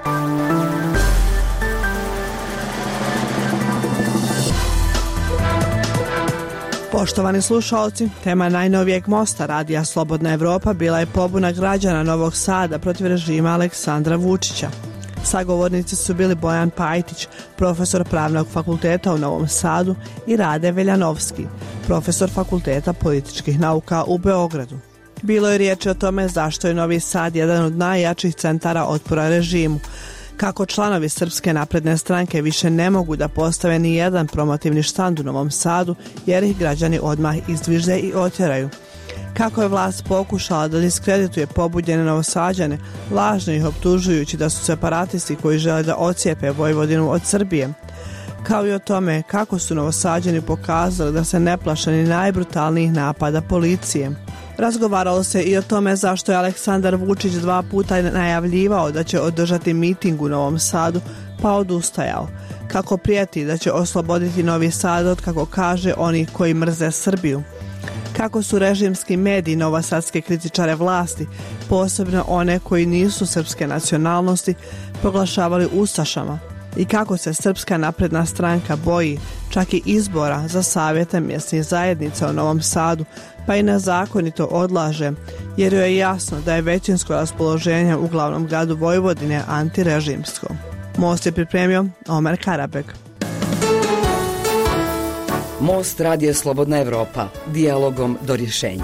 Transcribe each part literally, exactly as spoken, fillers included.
Poštovani slušalci, tema najnovijeg mosta radija Slobodna Evropa bila je pobuna građana Novog Sada protiv režima Aleksandra Vučića. Sagovornici su bili Bojan Pajtić, profesor Pravnog fakulteta u Novom Sadu, i Rade Veljanovski, profesor Fakulteta političkih nauka u Beogradu. Bilo je riječi o tome zašto je Novi Sad jedan od najjačih centara otpora režimu, kako članovi Srpske napredne stranke više ne mogu da postave ni jedan promotivni štand u Novom Sadu jer ih građani odmah izdviže i otjeraju. Kako je vlast pokušala da diskredituje pobunjene Novosađane, lažno ih optužujući da su separatisti koji žele da ocijepe Vojvodinu od Srbije. Kao i o tome kako su Novosađani pokazali da se ne plaše ni najbrutalnijih napada policije. Razgovaralo se i o tome zašto je Aleksandar Vučić dva puta najavljivao da će održati miting u Novom Sadu, pa odustajao. Kako prijeti da će osloboditi Novi Sad od, kako kaže, onih koji mrze Srbiju. Kako su režimski mediji novosadske kritičare vlasti, posebno one koji nisu srpske nacionalnosti, proglašavali ustašama. I kako se Srpska napredna stranka boji čak i izbora za savjete mjesnih zajednica u Novom Sadu, pa i nezakonito odlaže, jer joj je jasno da je većinsko raspoloženje u glavnom gradu Vojvodine antirežimsko. Most je pripremio Omer Karabek. Most radija Slobodna Evropa, dijalogom do rješenja.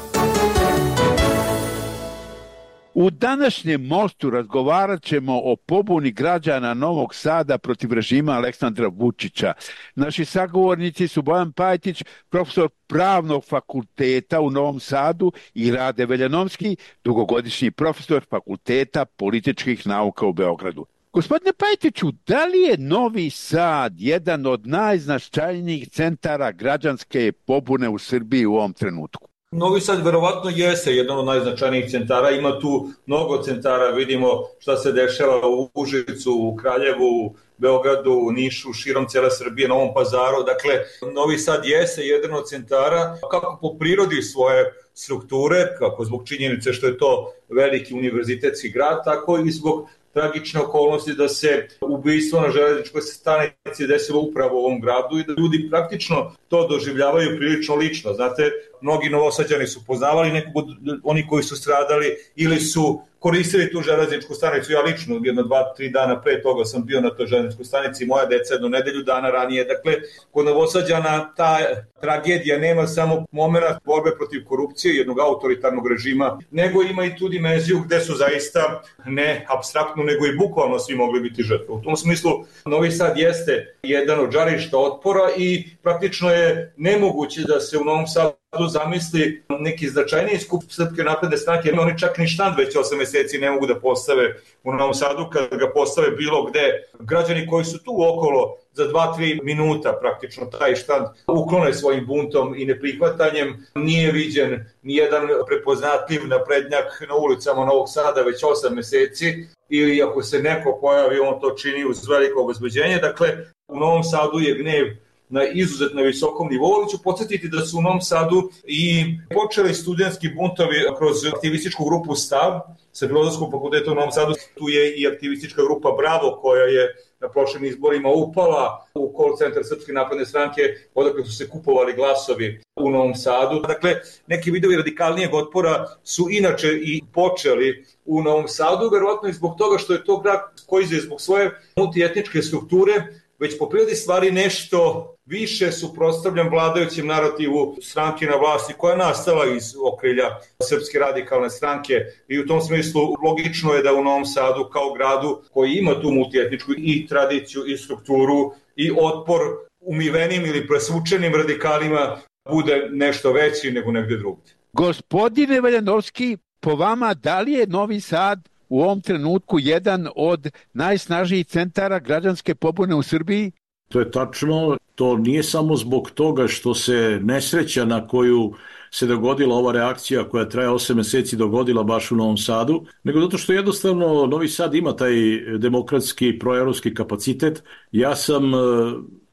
U današnjem mostu razgovarat ćemo o pobuni građana Novog Sada protiv režima Aleksandra Vučića. Naši sagovornici su Bojan Pajtić, profesor Pravnog fakulteta u Novom Sadu, i Rade Veljanovski, dugogodišnji profesor Fakulteta političkih nauka u Beogradu. Gospodine Pajtiću, da li je Novi Sad jedan od najznačajnijih centara građanske pobune u Srbiji u ovom trenutku? Novi Sad verovatno jeste jedan od najznačajnijih centara, ima tu mnogo centara, vidimo šta se dešava u Užicu, u Kraljevu, Beogradu, Nišu, širom cijele Srbije, Novom Pazaru. Dakle, Novi Sad jeste jedan od centara, kako po prirodi svoje strukture, kako zbog činjenice što je to veliki univerzitetski grad, tako i zbog tragične okolnosti da se ubistvo na železničkoj stanici desilo upravo u ovom gradu i da ljudi praktično to doživljavaju prilično lično. Znate, mnogi Novosađani su poznavali nekog od oni koji su stradali ili su koristili tu železničku stanicu. Ja lično jedno, dva, tri dana pre toga sam bio na toj železničkoj stanici, moja deca jedno nedelju dana ranije. Dakle, kod Novosađana ta tragedija nema samo moment borbe protiv korupcije, jednog autoritarnog režima, nego ima i tu dimenziju gde su zaista ne apstraktno, nego i bukvalno svi mogli biti žrtve. U tom smislu, Novi Sad jeste jedan od žarišta otpora i praktično je nemoguće da se u Novom Sadu zamisli neki značajniji skup Srpske napredne stranke, jer oni čak ni štand već osam meseci ne mogu da postave u Novom Sadu, kad ga postave bilo gde. Građani koji su tu okolo za dva do tri minuta praktično taj štand uklone svojim buntom i neprihvatanjem. Nije viđen nijedan prepoznatljiv naprednjak na ulicama Novog Sada već osam meseci, ili ako se neko pojavi, on to čini uz veliko obezbeđenje. Dakle, u Novom Sadu je gnev na izuzetno visokom nivou, ali ću podsjetiti da su u Novom Sadu i počeli studentski buntovi kroz aktivističku grupu Stav sa Filozofskog fakulteta u Novom Sadu. Tu je i aktivistička grupa Bravo, koja je na prošlim izborima upala u call centar Srpske napredne stranke, odakle su se kupovali glasovi u Novom Sadu. Dakle, neki vidovi radikalnijeg otpora su inače i počeli u Novom Sadu, verovatno i zbog toga što je to grad koji je zbog svoje multietničke strukture već po prirodi stvari nešto više suprotstavljan vladajućem narativu stranke na vlasti, koja je nastala iz okrilja Srpske radikalne stranke, i u tom smislu logično je da u Novom Sadu kao gradu koji ima tu multietničku i tradiciju i strukturu i otpor umivenim ili presvučenim radikalima bude nešto veći nego negde drugdje. Gospodine Veljanovski, po vama, da li je Novi Sad u ovom trenutku jedan od najsnažnijih centara građanske pobune u Srbiji? To je tačno. To nije samo zbog toga što se nesreća na koju se dogodila ova reakcija koja traje osam meseci dogodila baš u Novom Sadu, nego zato što jednostavno Novi Sad ima taj demokratski proevropski kapacitet. Ja sam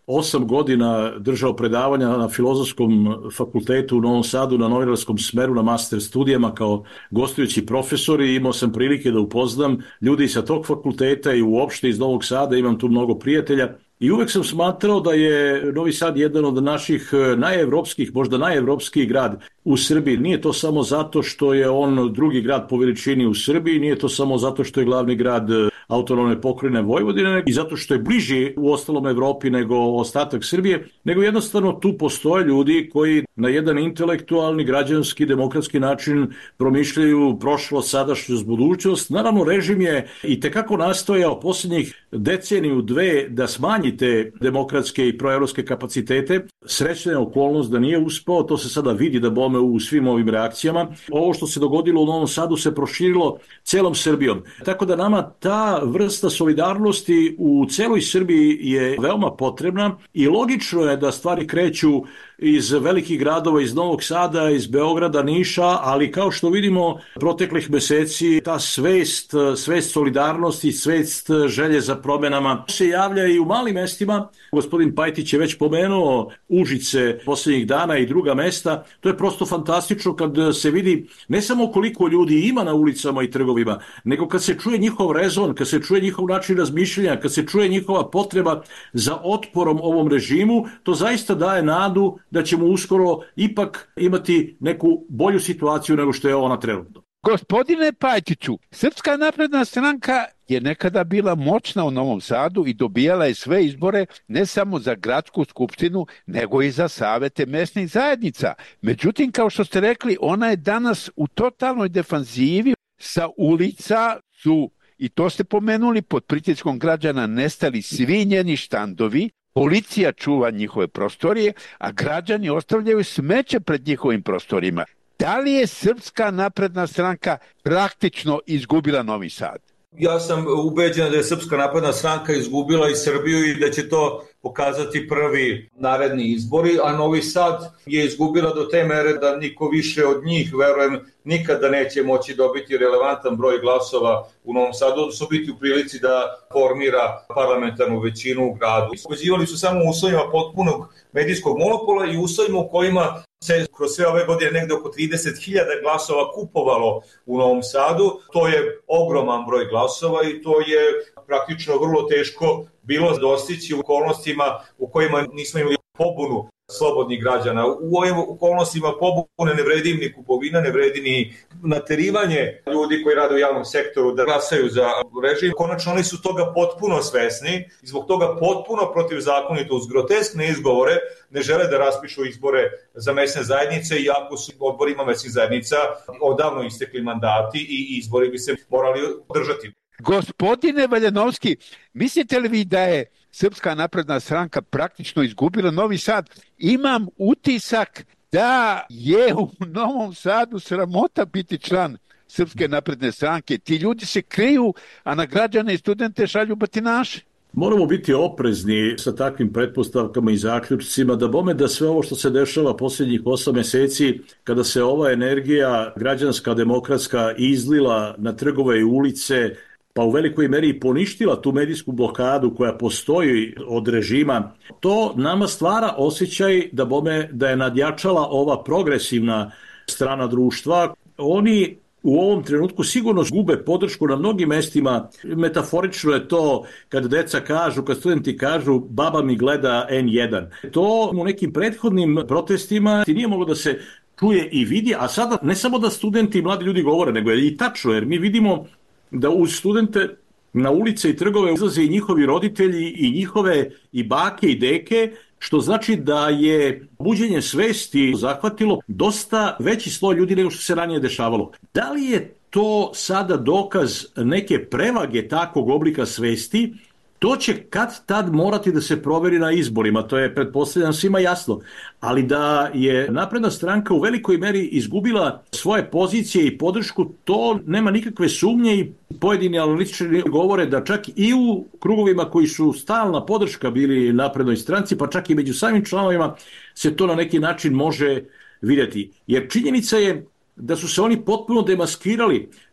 osam godina držao predavanja na Filozofskom fakultetu u Novom Sadu na novinarskom smeru na master studijama kao gostujući profesor i imao sam prilike da upoznam ljudi sa tog fakulteta i uopšte iz Novog Sada, imam tu mnogo prijatelja. I uvek sam smatrao da je Novi Sad jedan od naših najevropskih, možda najevropskiji grad u Srbiji. Nije to samo zato što je on drugi grad po veličini u Srbiji, nije to samo zato što je glavni grad autonomne pokrajine Vojvodine i zato što je bliži u ostalom Evropi nego ostatak Srbije, nego jednostavno tu postoje ljudi koji na jedan intelektualni, građanski, demokratski način promišljaju prošlost, sadašnjost, budućnost. Naravno, režim je i tekako nastojao posljednjih deceniju, dve, da smanji te demokratske i proevropske kapacitete. Srećna je okolnost da nije uspeo, to se sada vidi da bome u svim ovim reakcijama. Ovo što se dogodilo u Novom Sadu se proširilo celom Srbijom. Tako da nama ta vrsta solidarnosti u celoj Srbiji je veoma potrebna i logično je da stvari kreću iz velikih gradova, iz Novog Sada, iz Beograda, Niša, ali kao što vidimo proteklih meseci, ta svest, svest solidarnosti, svest želje za promenama se javlja i u malim mestima. Gospodin Pajtić je već pomenuo Užice poslednjih dana i druga mesta. To je prosto fantastično kad se vidi ne samo koliko ljudi ima na ulicama i trgovima, nego kad se čuje njihov rezon, kad se čuje njihov način razmišljanja, kad se čuje njihova potreba za otporom ovom režimu, to zaista daje nadu da ćemo uskoro ipak imati neku bolju situaciju nego što je ona trenutno. Gospodine Pajtiću, Srpska napredna stranka je nekada bila moćna u Novom Sadu i dobijala je sve izbore ne samo za gradsku skupštinu, nego i za savete mesnih zajednica. Međutim, kao što ste rekli, ona je danas u totalnoj defanzivi. Sa ulica su, i to ste pomenuli, pod pritiskom građana nestali svi njeni štandovi, policija čuva njihove prostorije, a građani ostavljaju smeće pred njihovim prostorima. Da li je Srpska napredna stranka praktično izgubila Novi Sad? Ja sam ubeđen da je Srpska napredna stranka izgubila i Srbiju i da će to pokazati prvi naredni izbori, a Novi Sad je izgubila do te mere da niko više od njih, verujem, nikada neće moći dobiti relevantan broj glasova u Novom Sadu, odnosno biti u prilici da formira parlamentarnu većinu u gradu. Pobeđivali su samo u uslovima potpunog medijskog monopola i uslovima u kojima se kroz sve ove godine negde oko trideset hiljada glasova kupovalo u Novom Sadu. To je ogroman broj glasova i to je praktično vrlo teško bilo dostići u okolnostima u kojima nismo imali pobunu slobodnih građana. U ovim okolnostima pobune ne vredi ni kupovina, ne vredi ni naterivanje ljudi koji rade u javnom sektoru da glasaju za režim. Konačno oni su toga potpuno svesni i zbog toga potpuno protivzakonito uz groteskne izgovore ne žele da raspišu izbore za mesne zajednice, iako su odborima mesnih zajednica odavno istekli mandati i izbori bi se morali održati. Gospodine Valjanovski, mislite li vi da je Srpska napredna stranka praktično izgubila Novi Sad? Imam utisak da je u Novom Sadu sramota biti član Srpske napredne stranke. Ti ljudi se kriju, a na građane i studente šalju batinaše. Moramo biti oprezni sa takvim pretpostavkama i zaključcima, da bome da sve ovo što se dešava posljednjih osam meseci, kada se ova energija građanska, demokratska izlila na trgove i ulice, pa u velikoj meri poništila tu medijsku blokadu koja postoji od režima, to nama stvara osjećaj da bome da je nadjačala ova progresivna strana društva. Oni u ovom trenutku sigurno gube podršku na mnogim mestima. Metaforično je to kad deca kažu, kad studenti kažu baba mi gleda en jedan. To u nekim prethodnim protestima nije moglo da se čuje i vidi, a sada ne samo da studenti i mladi ljudi govore, nego je i tačno, jer mi vidimo da uz studente na ulice i trgove izlaze i njihovi roditelji i njihove i bake i deke, što znači da je buđenje svesti zahvatilo dosta veći sloj ljudi nego što se ranije dešavalo. Da li je to sada dokaz neke prevage takvog oblika svesti? To će kad tad morati da se proveri na izborima, to je pretpostavljam svima jasno, ali da je napredna stranka u velikoj meri izgubila svoje pozicije i podršku, to nema nikakve sumnje i pojedini analitičari govore da čak i u krugovima koji su stalna podrška bili naprednoj stranci, pa čak i među samim članovima se to na neki način može vidjeti. Jer činjenica je da su se oni potpuno demaskirali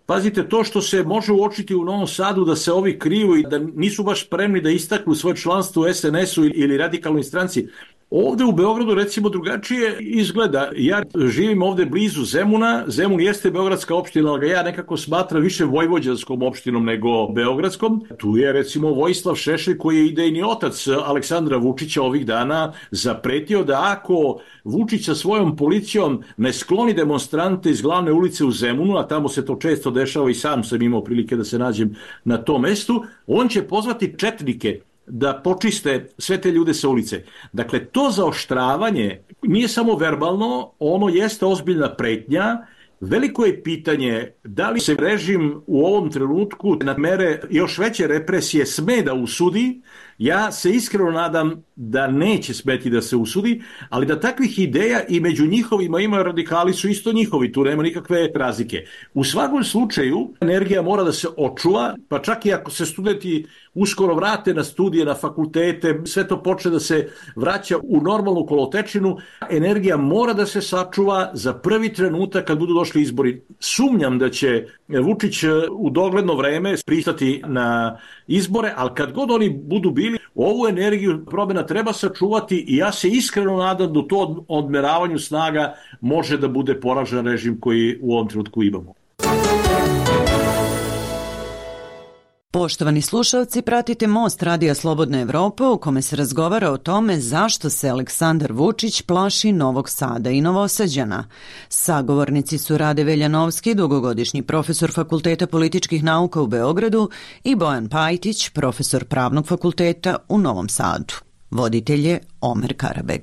Pazite, to što se može uočiti u Novom Sadu da se ovi kriju i da nisu baš spremni da istaknu svoje članstvo u es en esu ili radikalnoj stranci, ovde u Beogradu recimo drugačije izgleda. Ja živim ovde blizu Zemuna. Zemun jeste beogradska opština, ali ga ja nekako smatram više vojvođanskom opštinom nego beogradskom. Tu je recimo Vojislav Šešelj, koji je idejni otac Aleksandra Vučića, ovih dana zapretio da ako Vučić sa svojom policijom ne skloni demonstrante iz glavne ulice u Zemunu, a tamo se to često dešava i sam sam imao prilike da se nađem na tom mestu, on će pozvati četnike da počiste sve te ljude sa ulice. Dakle, to zaoštravanje nije samo verbalno, ono jeste ozbiljna pretnja. Veliko je pitanje da li se režim u ovom trenutku na mere još veće represije sme da usudi. Ja se iskreno nadam da neće smeti da se usudi, ali da takvih ideja i među njihovima ima, radikali su isto njihovi, tu nema nikakve razlike. U svakom slučaju energija mora da se očuva, pa čak i ako se studenti uskoro vrate na studije, na fakultete, sve to počne da se vraća u normalnu kolotečinu, energija mora da se sačuva za prvi trenutak kad budu došli izbori. Sumnjam da će Vučić u dogledno vreme pristati na izbore, ali kad god oni budu bili, ovu energiju promena treba sačuvati i ja se iskreno nadam da u to odmeravanju snaga može da bude poražen režim koji u ovom trenutku imamo. Poštovani slušalci, pratite Most Radija Slobodna Evropa u kome se razgovara o tome zašto se Aleksandar Vučić plaši Novog Sada i Novosađana. Sagovornici su Rade Veljanovski, dugogodišnji profesor Fakulteta političkih nauka u Beogradu, i Bojan Pajtić, profesor Pravnog fakulteta u Novom Sadu. Voditelj je Omer Karabeg.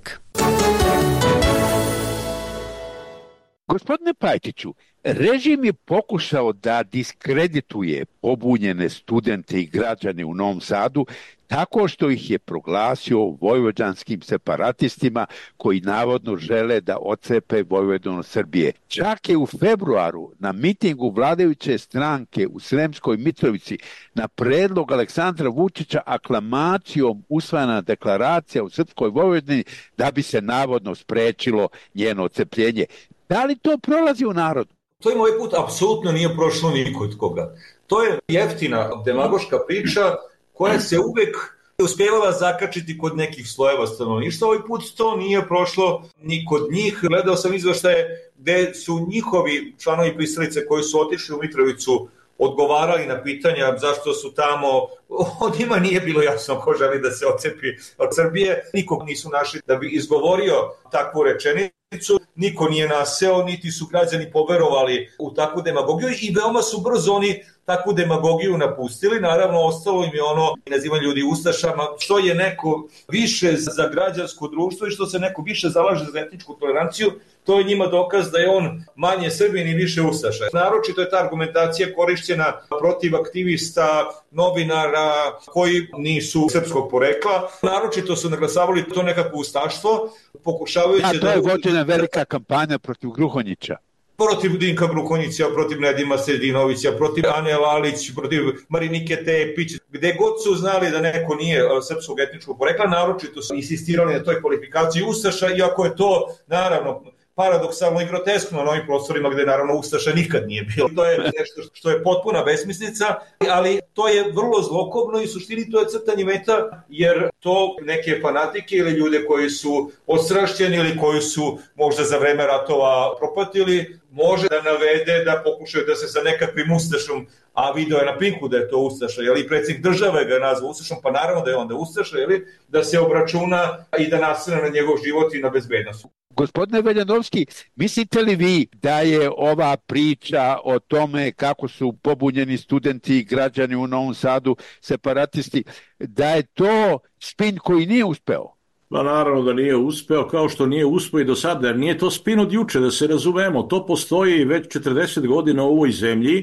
Gospodine Pajtiću, režim je pokušao da diskredituje pobunjene studente i građane u Novom Sadu tako što ih je proglasio vojvođanskim separatistima koji navodno žele da otcepe Vojvodinu od Srbije. Čak je u februaru na mitingu vladajuće stranke u Sremskoj Mitrovici na predlog Aleksandra Vučića aklamacijom usvojena deklaracija u Srpskoj Vojvodini da bi se navodno sprečilo njeno otcepljenje. Da li to prolazi u narodu? To im ovaj put apsolutno nije prošlo nikod koga. To je jeftina demagoška priča koja se uvek uspjevala zakačiti kod nekih slojeva stanovništva. Ovaj put to nije prošlo ni kod njih. Gledao sam izveštaje gde su njihovi članovi pristalice koji su otišli u Mitrovicu odgovarali na pitanja zašto su tamo, od njima nije bilo jasno ko želi da se otcepi od Srbije. Nikog nisu našli da bi izgovorio takvu rečenicu, niko nije naseo, niti su građani poverovali u takvu demagogiju i veoma su brzo oni takvu demagogiju napustili. Naravno, ostalo im je ono nazivanje ljudi ustašama, što je neko više za građansko društvo i što se neko više zalaže za etničku toleranciju, to je njima dokaz da je on manje Srbin i više ustaša. Naročito je ta argumentacija korišćena protiv aktivista, novinara koji nisu srpskog porekla. Naročito su naglasavali to nekako ustaštvo, pokušavajući da... Da, to je vođena velika kampanja protiv Gruhonjića. Protiv Dinka Gruhonjića, protiv Nedima Sredinovića, protiv Ane Lalić, protiv Marinike Tepić, gde god su znali da neko nije srpskog etničkog porekla, naročito su insistirali na toj kvalifikaciji ustaša, iako je to, naravno, paradoksalno i groteskno na ovim prostorima gde naravno ustaša nikad nije bilo. To je nešto što je potpuna besmislica, ali to je vrlo zlokobno i u suštini to je crtanje meta, jer to neke fanatike ili ljude koji su odstrašćeni ili koji su možda za vreme ratova propatili, može da navede da pokušaju da se sa nekakvim ustašom, a video je na Pinku da je to ustaša, jeli, predsjednik države ga je nazvao ustašom, pa naravno da je onda ustaša, jeli, da se obračuna i da nasrne na njegov život i na bezbednost. Gospodine Veljanovski, mislite li vi da je ova priča o tome kako su pobunjeni studenti i građani u Novom Sadu separatisti, da je to spin koji nije uspeo? Pa naravno da nije uspeo, kao što nije uspeo i do sada, jer nije to spin od juče, da se razumemo. To postoji već četrdeset godina u ovoj zemlji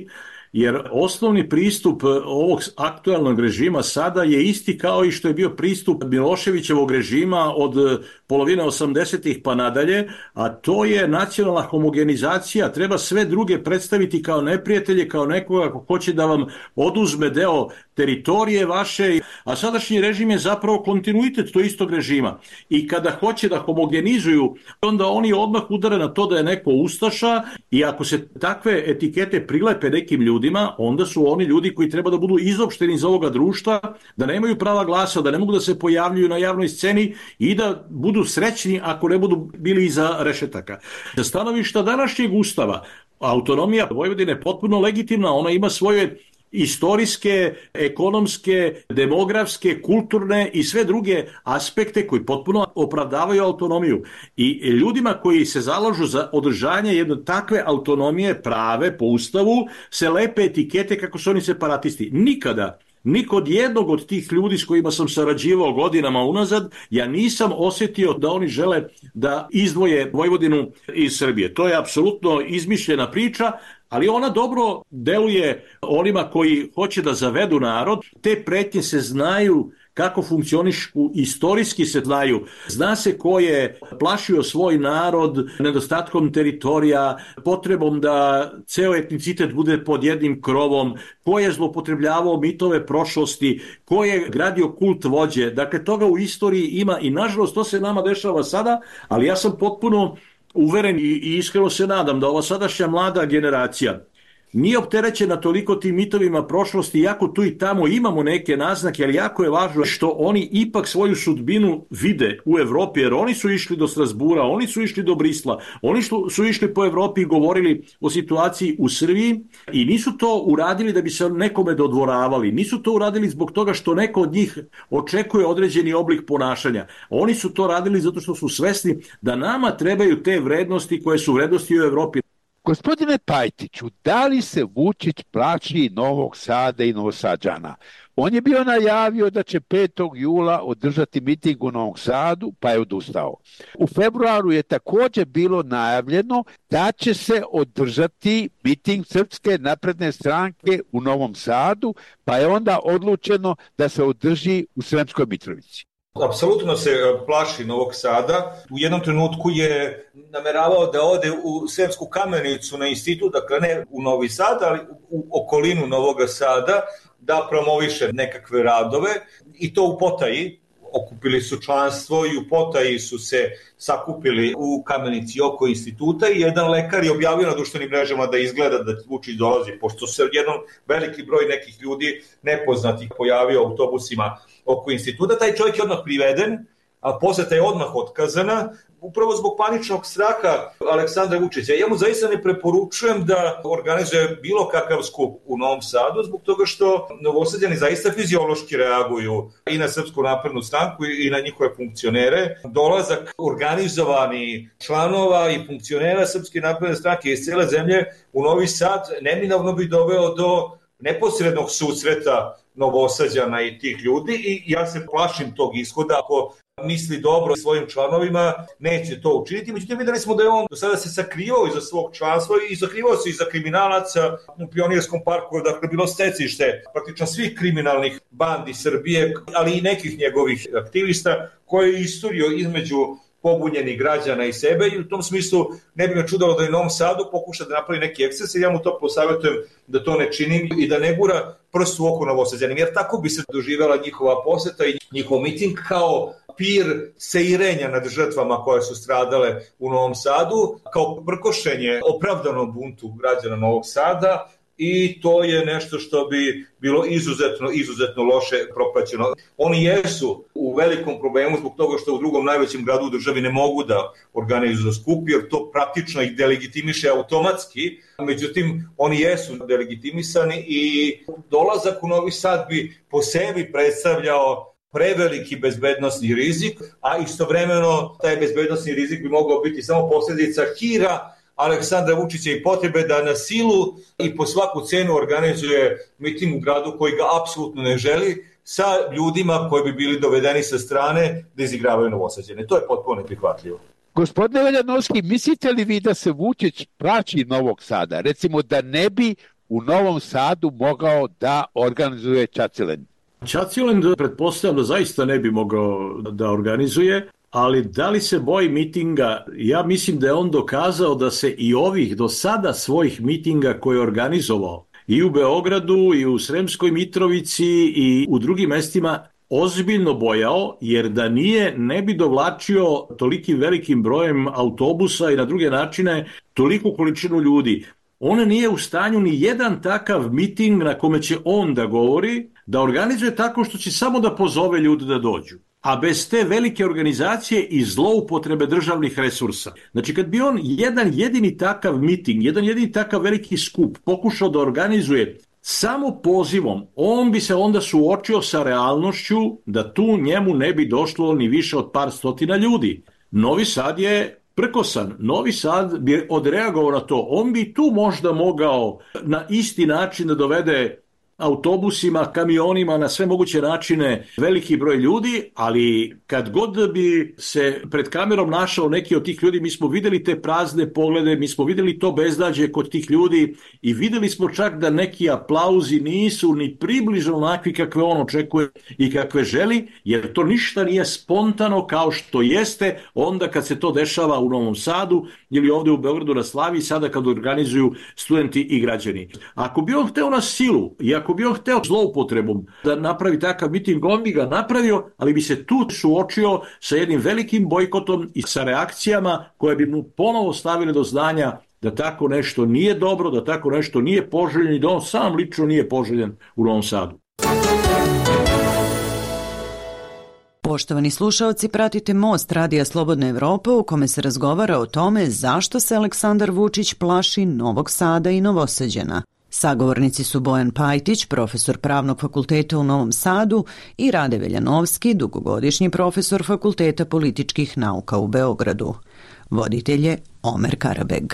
jer osnovni pristup ovog aktualnog režima sada je isti kao i što je bio pristup Miloševićevog režima od polovine osamdesetih pa nadalje, a to je nacionalna homogenizacija. Treba sve druge predstaviti kao neprijatelje, kao nekoga ko hoće da vam oduzme deo teritorije vaše, a sadašnji režim je zapravo kontinuitet tog istog režima. I kada hoće da homogenizuju, onda oni odmah udare na to da je neko ustaša, i ako se takve etikete prilepe nekim ljudima, onda su oni ljudi koji treba da budu izopšteni iz ovoga društva, da nemaju prava glasa, da ne mogu da se pojavljuju na javnoj sceni i da budu srećni ako ne budu bili iza rešetaka. Sa stanovišta današnjeg ustava, autonomija Vojvodine je potpuno legitimna, ona ima svoje istorijske, ekonomske, demografske, kulturne i sve druge aspekte koji potpuno opravdavaju autonomiju. I ljudima koji se zalažu za održanje jedne takve autonomije prave po ustavu se lepe etikete kako su oni separatisti. Nikada ni kod jednog od tih ljudi s kojima sam sarađivao godinama unazad, ja nisam osjetio da oni žele da izdvoje Vojvodinu iz Srbije. To je apsolutno izmišljena priča, ali ona dobro deluje onima koji hoće da zavedu narod. Te pretnje se znaju kako funkcionišu, istorijski se znaju. Zna se ko je plašio svoj narod nedostatkom teritorija, potrebom da ceo etnicitet bude pod jednim krovom, ko je zloupotrebljavao mitove prošlosti, ko je gradio kult vođe. Dakle, toga u istoriji ima i nažalost to se nama dešava sada, ali ja sam potpuno uveren i iskreno se nadam da ova sadašnja mlada generacija nije opterećena toliko tim mitovima prošlosti, iako tu i tamo imamo neke naznake, ali jako je važno što oni ipak svoju sudbinu vide u Evropi, jer oni su išli do Strasbura, oni su išli do Brisla, oni su išli po Evropi i govorili o situaciji u Srbiji i nisu to uradili da bi se nekome dodvoravali, nisu to uradili zbog toga što neko od njih očekuje određeni oblik ponašanja. Oni su to radili zato što su svesni da nama trebaju te vrednosti koje su vrednosti u Evropi. Gospodine Pajtiću, da li se Vučić plaši Novog Sada i Novosađana? On je bio najavio da će petog jula održati miting u Novom Sadu, pa je odustao. U februaru je također bilo najavljeno da će se održati miting Srpske napredne stranke u Novom Sadu, pa je onda odlučeno da se održi u Sremskoj Mitrovici. Apsolutno se plaši Novog Sada. U jednom trenutku je nameravao da ode u Sremsku Kamenicu na institut, dakle ne u Novi Sad, ali u okolinu Novog Sada, da promoviše nekakve radove i to u potaji. Okupili su članstvo i u potaji su se sakupili u Kamenici oko instituta i jedan lekar je objavio na društvenim mrežama da izgleda da Vučić dolazi, pošto se jednom veliki broj nekih ljudi nepoznatih pojavio autobusima oko instituta. Taj čovjek je odmah priveden, a poseta je odmah otkazana, upravo zbog paničnog straha Aleksandra Vučića. Ja mu zaista ne preporučujem da organizuje bilo kakav skup u Novom Sadu, zbog toga što Novosađani zaista fiziološki reaguju i na Srpsku naprednu stranku i na njihove funkcionere. Dolazak organizovani članova i funkcionera Srpske napredne stranke iz cele zemlje u Novi Sad neminovno bi doveo do neposrednog susreta Novosađana i tih ljudi i ja se plašim tog ishoda. Ako misli dobro svojim članovima, neće to učiniti. Međutim, videli smo da je on do sada se sakrivao iza svog članstva i sakrivao se iza kriminalaca u Pionirskom parku, dakle bilo stecište praktično svih kriminalnih bandi Srbije, ali i nekih njegovih aktivista koje je isturio između pobunjenih građana i sebe i u tom smislu ne bi me čudalo da je u Novom Sadu pokuša da napravi neki eksces i ja mu to posavjetujem da to ne čini i da ne gura prst u oko Novosađanima, jer tako bi se doživjela njihova poseta i njihov miting kao pir seirenja nad žrtvama koje su stradale u Novom Sadu, kao prkošenje opravdanom buntu građana Novog Sada i to je nešto što bi bilo izuzetno, izuzetno loše propraćeno. Oni jesu u velikom problemu zbog toga što u drugom najvećem gradu u državi ne mogu da organizuju skup, jer to praktično ih delegitimiše automatski. Međutim, oni jesu delegitimisani i dolazak u Novi Sad bi po sebi predstavljao preveliki bezbednosni rizik, a istovremeno taj bezbednosni rizik bi mogao biti samo posljedica hira Aleksandra Vučića i potrebe da na silu i po svaku cenu organizuje miting u gradu koji ga apsolutno ne želi, sa ljudima koji bi bili dovedeni sa strane da izigravaju Novosađane. To je potpuno neprihvatljivo. Gospodine Veljanovski, mislite li vi da se Vučić plaši Novog Sada? Recimo da ne bi u Novom Sadu mogao da organizuje Ćaćilen? Ćaćilen, pretpostavljam da zaista ne bi mogao da organizuje, ali da li se boji mitinga? Ja mislim da je on dokazao da se i ovih do sada svojih mitinga koje je organizovao i u Beogradu i u Sremskoj Mitrovici i u drugim mestima ozbiljno bojao, jer da nije, ne bi dovlačio tolikim velikim brojem autobusa i na druge načine toliku količinu ljudi. On nije u stanju ni jedan takav miting na kome će on da govori, da organizuje tako što će samo da pozove ljude da dođu. A bez te velike organizacije i zloupotrebe državnih resursa. Znači, kad bi on jedan jedini takav miting, jedan jedini takav veliki skup pokušao da organizuje samo pozivom, on bi se onda suočio sa realnošću da tu njemu ne bi došlo ni više od par stotina ljudi. Novi Sad je prkosan. Novi Sad bi odreagovao na to. On bi tu možda mogao na isti način da dovede autobusima, kamionima, na sve moguće načine veliki broj ljudi, ali kad god bi se pred kamerom našao neki od tih ljudi, mi smo videli te prazne poglede, mi smo videli to beznađe kod tih ljudi i videli smo čak da neki aplauzi nisu ni približno onakvi kakve on očekuje i kakve želi, jer to ništa nije spontano kao što jeste onda kad se to dešava u Novom Sadu ili ovde u Beogradu na Slaviji, sada kad organizuju studenti i građani. Ako bi on hteo na silu i ako bi on hteo zloupotrebom da napravi takav miting, on bi ga napravio, ali bi se tu suočio sa jednim velikim bojkotom i sa reakcijama koje bi mu ponovo stavile do znanja da tako nešto nije dobro, da tako nešto nije poželjeno i da on sam lično nije poželjen u Novom Sadu. Poštovani slušaoci, pratite Most Radija Slobodna Evropa u kome se razgovara o tome zašto se Aleksandar Vučić plaši Novog Sada i Novosađana. Sagovornici su Bojan Pajtić, profesor Pravnog fakulteta u Novom Sadu, i Rade Veljanovski, dugogodišnji profesor Fakulteta političkih nauka u Beogradu. Voditelj je Omer Karabeg.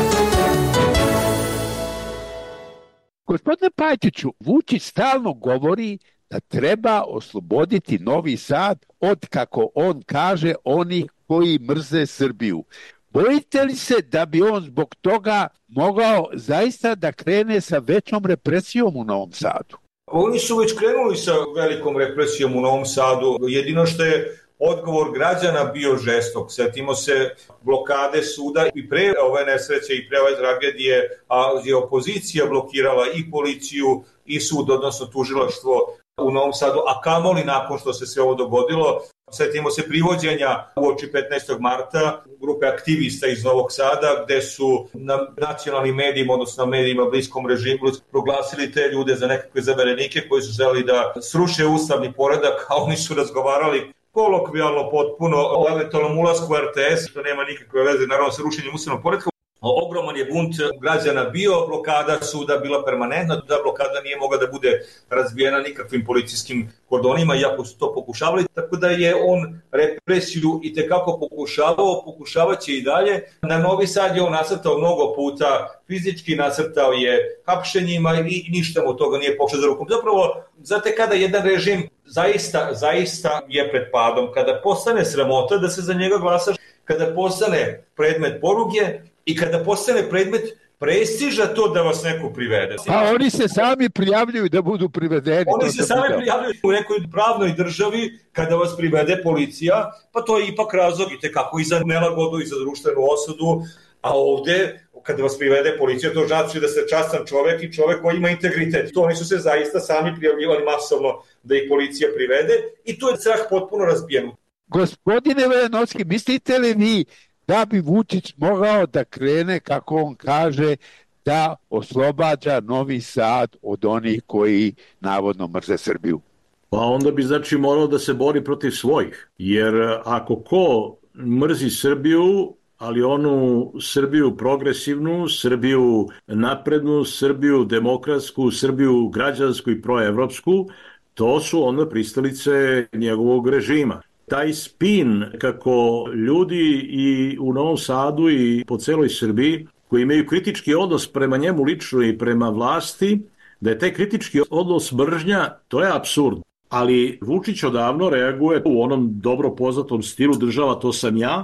Gospodine Pajtiću, Vučić stalno govori da treba osloboditi Novi Sad od, kako on kaže, onih koji mrze Srbiju. Bojite li se da bi on zbog toga mogao zaista da krene sa većom represijom u Novom Sadu? Oni su već krenuli sa velikom represijom u Novom Sadu. Jedino što je odgovor građana bio žestok. Sjetimo se blokade suda i pre ove nesreće i pre ove tragedije, a je opozicija blokirala i policiju i sud, odnosno tužilaštvo u Novom Sadu, a kamoli nakon što se sve ovo dogodilo. Sjetimo se privođenja uoči petnaestog marta grupe aktivista iz Novog Sada, gde su na nacionalnim medijima, odnosno na medijima bliskom režimu, proglasili te ljude za nekakve zaverenike koji su želi da sruše ustavni poredak, a oni su razgovarali kolokvijalno potpuno o eventualnom ulasku u er te es, što nema nikakve veze naravno sa rušenjem ustavnog poretka. Ogroman je bunt građana bio, blokada suda bila permanentna, da blokada nije mogla da bude razbijena nikakvim policijskim kordonima, iako su to pokušavali, tako da je on represiju i tekako pokušavao, pokušavaće i dalje. Na Novi Sad je on nasrtao mnogo puta, fizički nasrtao je hapšenjima i ništa mu toga nije pošao za rukom. Zapravo, znate kada jedan režim zaista, zaista je pred padom, kada postane sramota da se za njega glasaš, kada postane predmet poruge, i kada postane predmet prestiža to da vas neko privede. Pa oni se sami prijavljuju da budu privedeni. Oni se sami prijavljuju u nekoj pravnoj državi kada vas privede policija, pa to je ipak razlog i tekako i za nelagodu i za društvenu osudu, a ovde kada vas privede policija, to znači da ste častan čovek i čovek koji ima integritet. To oni su se zaista sami prijavljivali masovno da ih policija privede i tu je strah potpuno razbijen. Gospodine Veljanovski, mislite li vi da bi Vučić mogao da krene, kako on kaže, da oslobađa Novi Sad od onih koji navodno mrze Srbiju? Pa onda bi znači morao da se bori protiv svojih, jer ako ko mrzi Srbiju, ali onu Srbiju progresivnu, Srbiju naprednu, Srbiju demokratsku, Srbiju građansku i proevropsku, to su onda pristalice njegovog režima. Taj spin kako ljudi i u Novom Sadu i po celoj Srbiji koji imaju kritički odnos prema njemu lično i prema vlasti, da je taj kritički odnos mržnja, to je apsurd. Ali Vučić odavno reaguje u onom dobro poznatom stilu država to sam ja,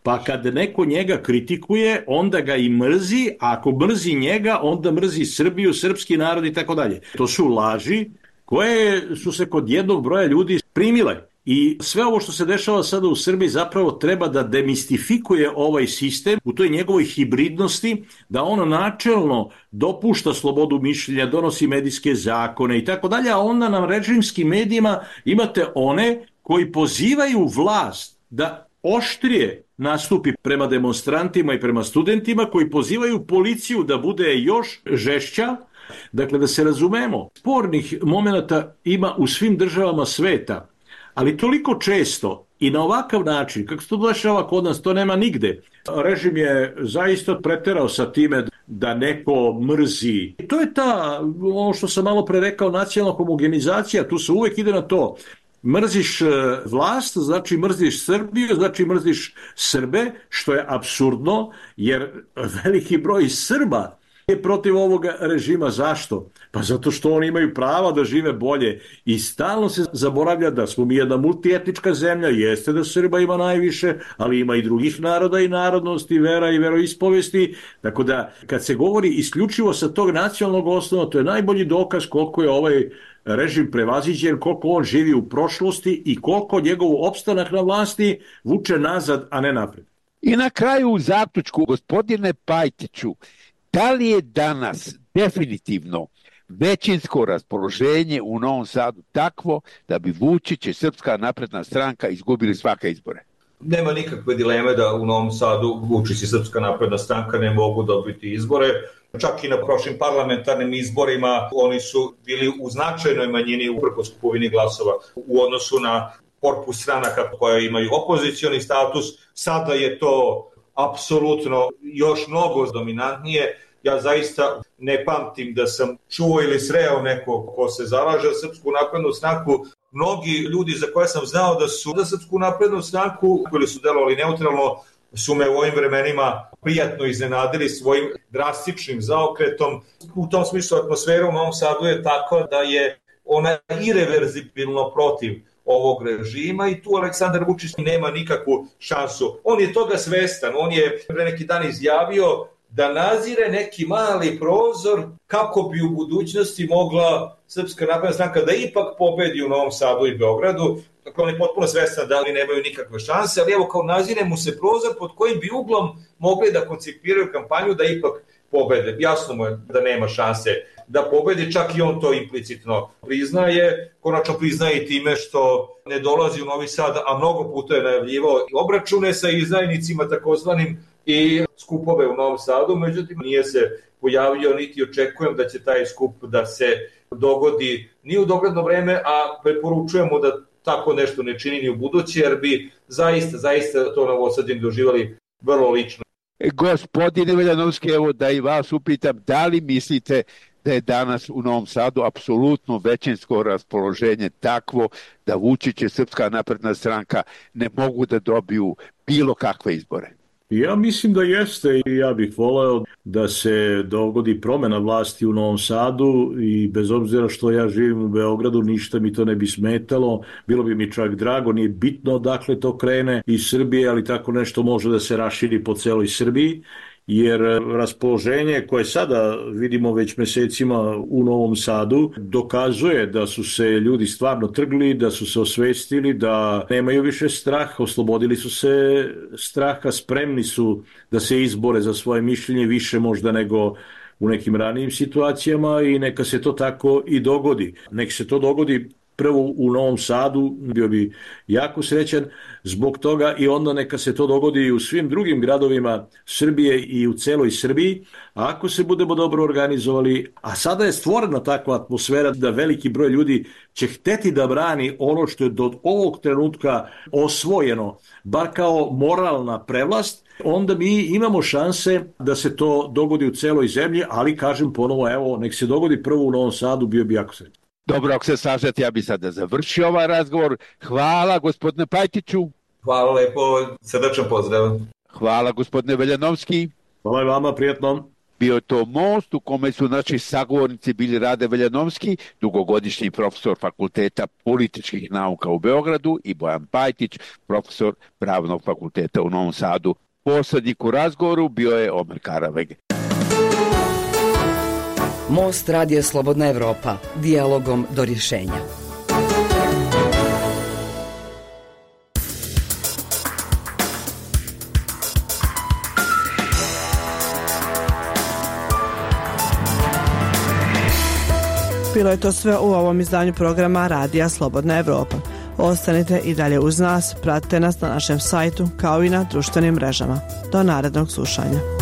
pa kad neko njega kritikuje, onda ga i mrzi, a ako mrzi njega, onda mrzi Srbiju, srpski narod i tako dalje. To su laži koje su se kod jednog broja ljudi primile. I sve ovo što se dešava sada u Srbiji zapravo treba da demistifikuje ovaj sistem u toj njegovoj hibridnosti, da on načelno dopušta slobodu mišljenja, donosi medijske zakone i tako dalje, a onda na režimskim medijima imate one koji pozivaju vlast da oštrije nastupi prema demonstrantima i prema studentima, koji pozivaju policiju da bude još žešća. Dakle, da se razumemo, spornih momenata ima u svim državama sveta, ali toliko često i na ovakav način, kako se to dešava kod nas, to nema nigde. Režim je zaista preterao sa time da neko mrzi. To je ta, ono što sam malo pre rekao, nacionalna homogenizacija, tu se uvek ide na to. Mrziš vlast, znači mrziš Srbiju, znači mrziš Srbe, što je apsurdno, jer veliki broj Srba je protiv ovoga režima. Zašto? Pa zato što oni imaju prava da žive bolje i stalno se zaboravlja da smo mi jedna multietnička zemlja, jeste da Srba ima najviše, ali ima i drugih naroda i narodnosti, vera i veroispovesti, tako da kad se govori isključivo sa tog nacionalnog osnova, to je najbolji dokaz koliko je ovaj režim prevaziđen, koliko on živi u prošlosti i koliko njegov opstanak na vlasti vuče nazad, a ne napred. I na kraju u zaključku, gospodine Pajtiću, da li je danas definitivno većinsko raspoloženje u Novom Sadu takvo da bi Vučić i Srpska napredna stranka izgubili svake izbore? Nema nikakve dileme da u Novom Sadu Vučić i Srpska napredna stranka ne mogu dobiti izbore. Čak i na prošlim parlamentarnim izborima oni su bili u značajnoj manjini uprkos kupovini glasova u odnosu na korpus stranaka koje imaju opozicioni status. Sada je to apsolutno još mnogo dominantnije. Ja zaista ne pamtim da sam čuo ili sreo nekog ko se zalaže za Srpsku naprednu stranku. Mnogi ljudi za koje sam znao da su za Srpsku naprednu stranku ili su delovali neutralno su me u ovim vremenima prijatno iznenadili svojim drastičnim zaokretom. U tom smislu atmosfera u Novom Sadu je takva da je ona irreverzibilno protiv ovog režima i tu Aleksandar Vučić nema nikakvu šansu. On je toga svestan, on je pre neki dan izjavio da nazire neki mali prozor kako bi u budućnosti mogla Srpska napredna stranka da ipak pobedi u Novom Sadu i Beogradu. Dakle, on je potpuno svestan da li nemaju nikakve šanse, ali evo kao nazire mu se prozor pod kojim bi uglom mogli da koncipiraju kampanju da ipak pobede. Jasno mu je da nema šanse da pobedi, čak i on to implicitno priznaje. Konačno priznaje i time što ne dolazi u Novi Sad, a mnogo puta je najavljivao i obračune sa izdajnicima takozvanim i skupove u Novom Sadu, međutim nije se pojavio niti očekujem da će taj skup da se dogodi ni u dogledno vreme, a preporučujemo da tako nešto ne čini ni u budući, jer bi zaista, zaista to Novosađani doživali vrlo lično. Gospodine Veljanovski, evo da i vas upitam, da li mislite da je danas u Novom Sadu apsolutno većinsko raspoloženje takvo da Vučić i Srpska napredna stranka ne mogu da dobiju bilo kakve izbore? Ja mislim da jeste i ja bih voleo da se dogodi promena vlasti u Novom Sadu i bez obzira što ja živim u Beogradu, ništa mi to ne bi smetalo, bilo bi mi čak drago, nije bitno odakle to krene iz Srbije, ali tako nešto može da se raširi po celoj Srbiji, jer raspoloženje koje sada vidimo već mesecima u Novom Sadu dokazuje da su se ljudi stvarno trgli, da su se osvestili, da nemaju više strah, oslobodili su se straha, spremni su da se izbore za svoje mišljenje više možda nego u nekim ranijim situacijama i neka se to tako i dogodi. Nek se to dogodi prvo u Novom Sadu, bio bi jako srećan zbog toga i onda neka se to dogodi i u svim drugim gradovima Srbije i u celoj Srbiji. A ako se budemo dobro organizovali, a sada je stvorena takva atmosfera da veliki broj ljudi će hteti da brani ono što je do ovog trenutka osvojeno, bar kao moralna prevlast, onda mi imamo šanse da se to dogodi u celoj zemlji, ali kažem ponovo, evo, nek se dogodi prvo u Novom Sadu, bio bi jako srećan. Dobro, ako se slažete, ja bih sada završio ovaj razgovor. Hvala gospodine Pajtiću. Hvala lepo, srdačan pozdrav. Hvala gospodine Veljanovski. Hvala i vama, prijatno. Bio je to most u kome su naši sagovornici bili Rade Veljanovski, dugogodišnji profesor Fakulteta političkih nauka u Beogradu, i Bojan Pajtić, profesor Pravnog fakulteta u Novom Sadu. Poslednjik u razgovoru bio je Omer Karaveg. Most Radija Slobodna Evropa, dijalogom do rješenja. Bilo je to sve u ovom izdanju programa Radija Slobodna Evropa. Ostanite i dalje uz nas, pratite nas na našem sajtu kao i na društvenim mrežama. Do narednog slušanja.